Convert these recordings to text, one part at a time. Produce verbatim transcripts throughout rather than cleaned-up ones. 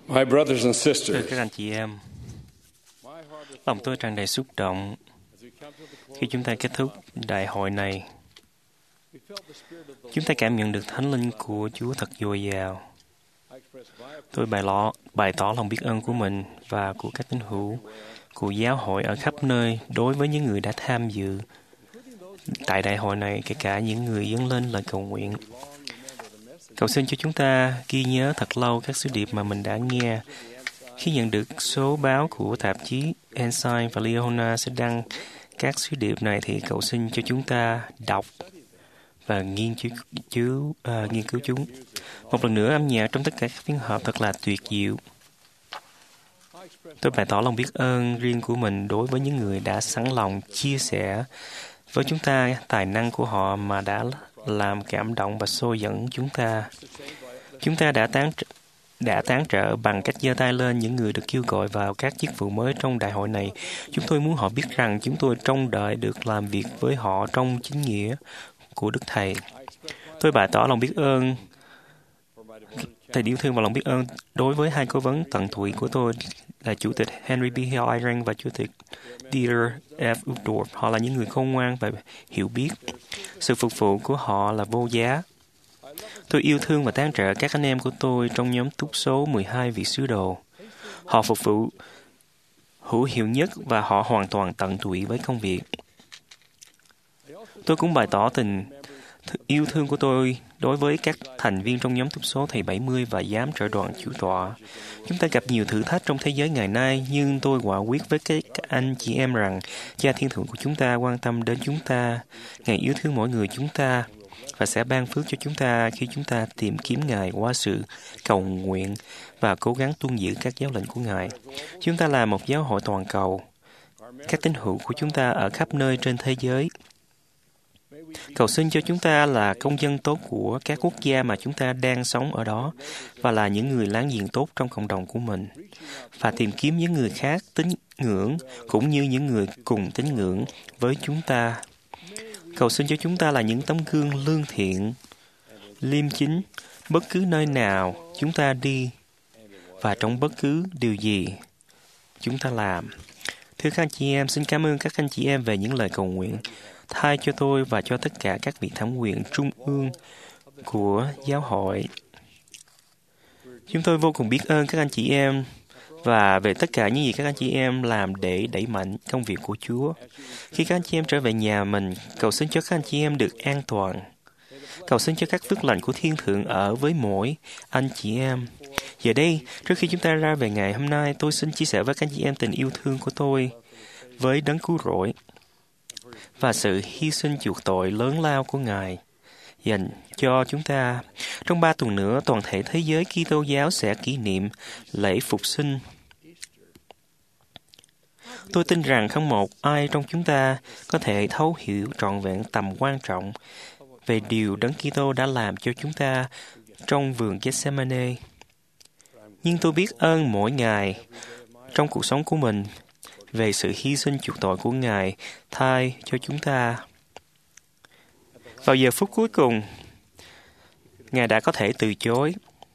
My brothers and Thưa sisters, các anh chị em, lòng tôi tràn đầy xúc động khi chúng ta kết thúc đại hội này. Chúng ta cảm nhận được thánh linh của Chúa thật dồi dào. Tôi bày, lọ, bày tỏ lòng biết ơn của mình và của các tín hữu, của giáo hội ở khắp nơi đối với những người đã tham dự tại đại hội này, kể cả những người dâng lên lời cầu nguyện. Cầu xin cho chúng ta ghi nhớ thật lâu các sứ điệp mà mình đã nghe. Khi nhận được số báo của tạp chí Ensign và Liahona sẽ đăng các sứ điệp này, thì cầu xin cho chúng ta đọc và nghiên cứu, uh, nghiên cứu chúng. Một lần nữa, âm nhạc trong tất cả các phiên họp thật là tuyệt diệu. Tôi bày tỏ lòng biết ơn riêng của mình đối với những người đã sẵn lòng chia sẻ với chúng ta tài năng của họ mà đã làm cảm động và xô dẫn chúng ta. Chúng ta đã tán đã tán trợ bằng cách giơ tay lên những người được kêu gọi vào các chức vụ mới trong đại hội này. Chúng tôi muốn họ biết rằng chúng tôi trông đợi được làm việc với họ trong chính nghĩa của Đức Thầy. Tôi bày tỏ lòng biết ơn, Thầy yêu thương và lòng biết ơn đối với hai cố vấn tận tụy của tôi là Chủ tịch Henry B. Eyring và Chủ tịch Dieter F. Uchtdorf. Họ là những người khôn ngoan và hiểu biết. Sự phục vụ của họ là vô giá. Tôi yêu thương và tán trợ các anh em của tôi trong nhóm túc số mười hai vị sứ đồ. Họ phục vụ hữu hiệu nhất và họ hoàn toàn tận tụy với công việc. Tôi cũng bày tỏ tình yêu thương của tôi đối với các thành viên trong nhóm túc số thầy bảy mươi và giám trợ đoàn chủ tọa. Chúng ta gặp nhiều thử thách trong thế giới ngày nay, nhưng tôi quả quyết với các anh chị em rằng Cha Thiên Thượng của chúng ta quan tâm đến chúng ta. Ngài yêu thương mỗi người chúng ta và sẽ ban phước cho chúng ta khi chúng ta tìm kiếm Ngài qua sự cầu nguyện và cố gắng tuân giữ các giáo lệnh của Ngài. Chúng ta là một giáo hội toàn cầu. Các tín hữu của chúng ta ở khắp nơi trên thế giới. Cầu xin cho chúng ta là công dân tốt của các quốc gia mà chúng ta đang sống ở đó và là những người láng giềng tốt trong cộng đồng của mình, và tìm kiếm những người khác tín ngưỡng cũng như những người cùng tín ngưỡng với chúng ta. Cầu xin cho chúng ta là những tấm gương lương thiện, liêm chính, bất cứ nơi nào chúng ta đi và trong bất cứ điều gì chúng ta làm. Thưa các anh chị em, xin cảm ơn các anh chị em về những lời cầu nguyện thay cho tôi và cho tất cả các vị thẩm quyền trung ương của giáo hội. Chúng tôi vô cùng biết ơn các anh chị em và về tất cả những gì các anh chị em làm để đẩy mạnh công việc của Chúa. Khi các anh chị em trở về nhà mình, cầu xin cho các anh chị em được an toàn. Cầu xin cho các phước lành của Thiên Thượng ở với mỗi anh chị em. Giờ đây, trước khi chúng ta ra về ngày hôm nay, tôi xin chia sẻ với các anh chị em tình yêu thương của tôi với Đấng Cứu Rỗi và sự hy sinh chuộc tội lớn lao của Ngài dành cho chúng ta. Trong ba tuần nữa, toàn thể thế giới Kitô giáo sẽ kỷ niệm lễ Phục sinh. Tôi tin rằng không một ai trong chúng ta có thể thấu hiểu trọn vẹn tầm quan trọng về điều Đấng Kitô đã làm cho chúng ta trong vườn Gethsemane. Nhưng tôi biết ơn mỗi ngày trong cuộc sống của mình về sự hy sinh chuộc tội của Ngài thay cho chúng ta. Vào giờ phút cuối cùng, Ngài đã có thể từ chối,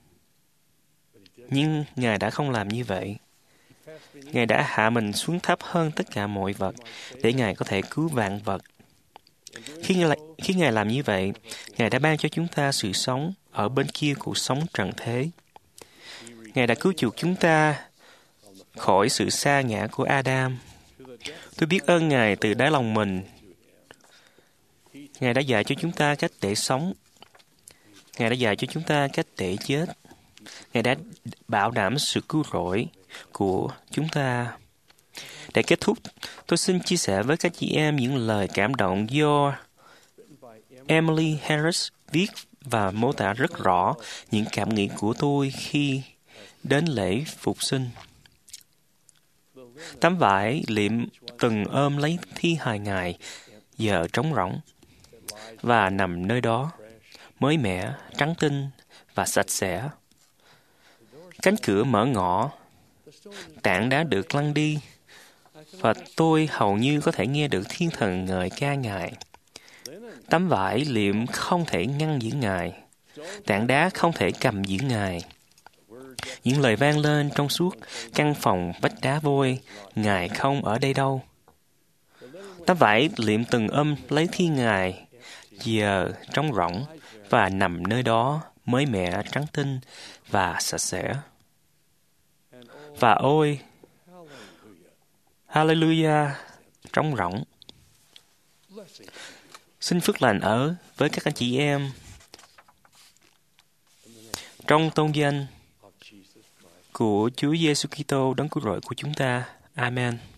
nhưng Ngài đã không làm như vậy. Ngài đã hạ mình xuống thấp hơn tất cả mọi vật để Ngài có thể cứu vạn vật. Khi Ngài, khi Ngài làm như vậy, Ngài đã ban cho chúng ta sự sống ở bên kia cuộc sống trần thế. Ngài đã cứu chuộc chúng ta khỏi sự sa ngã của Adam. Tôi biết ơn Ngài từ đáy lòng mình. Ngài đã dạy cho chúng ta cách để sống. Ngài đã dạy cho chúng ta cách để chết. Ngài đã bảo đảm sự cứu rỗi của chúng ta. Để kết thúc, tôi xin chia sẻ với các chị em những lời cảm động do Emily Harris viết và mô tả rất rõ những cảm nghĩ của tôi khi đến lễ Phục sinh. Tấm vải liệm từng ôm lấy thi hài Ngài giờ trống rỗng và nằm nơi đó, mới mẻ, trắng tinh và sạch sẽ. Cánh cửa mở ngõ, tảng đá được lăn đi, và tôi hầu như có thể nghe được thiên thần ngợi ca Ngài. Tấm vải liệm không thể ngăn giữ Ngài, tảng đá không thể cầm giữ Ngài. Những lời vang lên trong suốt căn phòng vách đá vôi, Ngài không ở đây đâu. Tấm vải liệm từng âm lấy thi Ngài, giờ trống rỗng và nằm nơi đó mới mẻ trắng tinh và sạch sẽ. Và ôi, Hallelujah, trống rỗng. Xin phước lành ở với các anh chị em trong tôn danh của Chúa Giêsu Kitô đấng cứu rỗi của chúng ta. Amen.